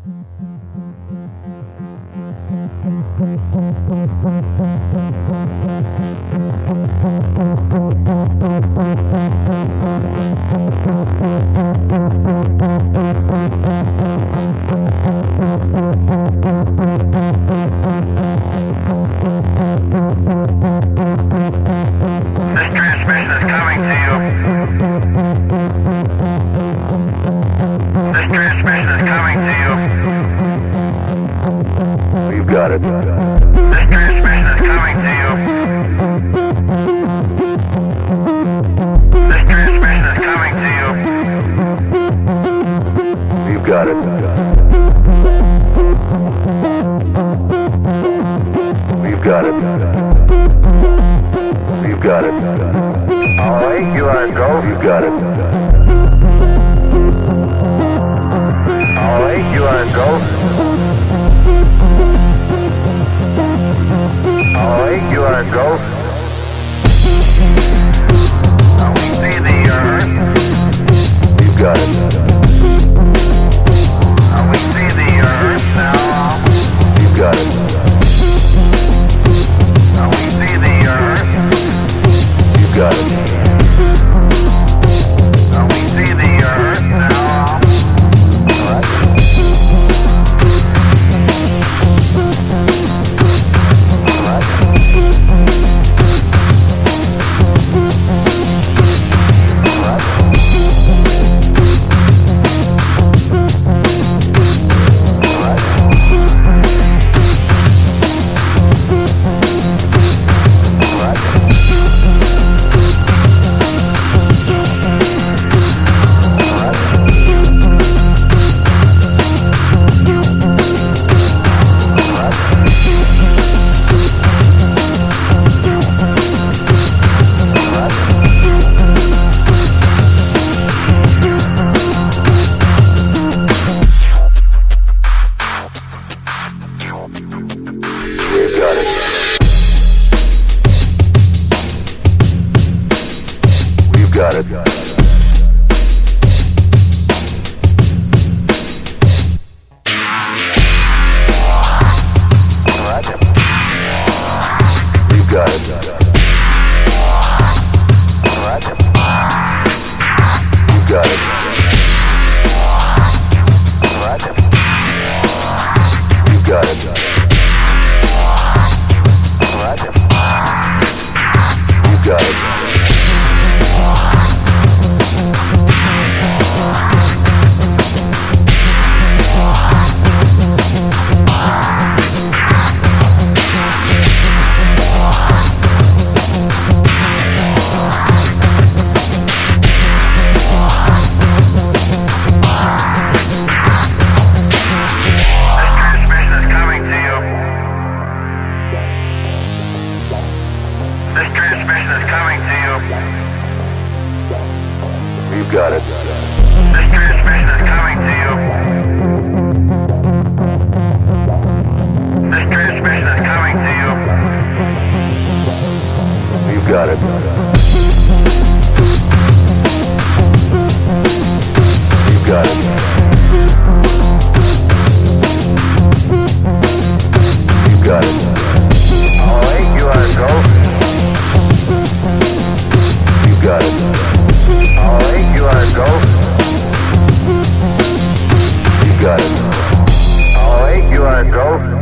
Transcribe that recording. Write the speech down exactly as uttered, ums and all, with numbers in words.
Got it. This transmission is coming to you. This transmission is coming to you. You've got it. We've got it. We've got it. All right, you are go. You've got it. All right, you are go. Alright, you are go. Now we see the earth. You've got it. Now we see the earth now. You've got it. Now we see the earth. You've got it. Now we see the earth now. Alright. Got it. You've got it. All right. You've got it. All right. You've got it. All right. You've got it. This transmission is coming to you. You've got it. This transmission is coming to you. This transmission is coming to you. You've got it. You've got it. You've got it. All right, you are go. You've got it. All right, you are go. You've got it. All right, you are go.